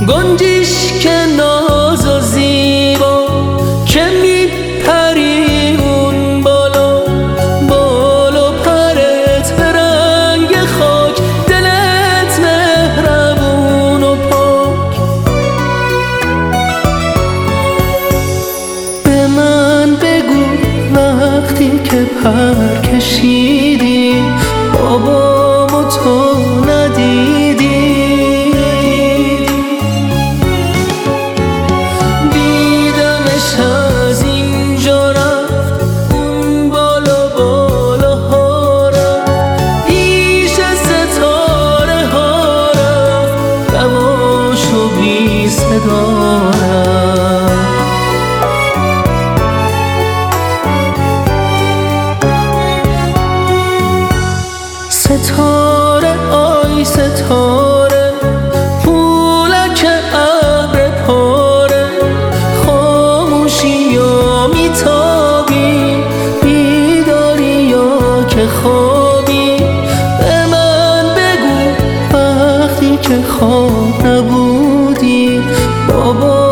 گنجیش که ناز و زیبا که میپری اون بالا، بالا پرت رنگ خاک، دلت مهربون و پاک. به من بگو وقتی که پر کشیدی بابامو تو ندیدی، دیدمش از اینجا رفت اون بالا بالاها رفت، پیش ستاره ها رفت، دواشو بی صدا رفت. ستاره آی ستاره، پولک ابر پاره، خاموشی یا میتابی، بیداری یا که خوابی. به من بگو وقتی که خواب نبودی بابا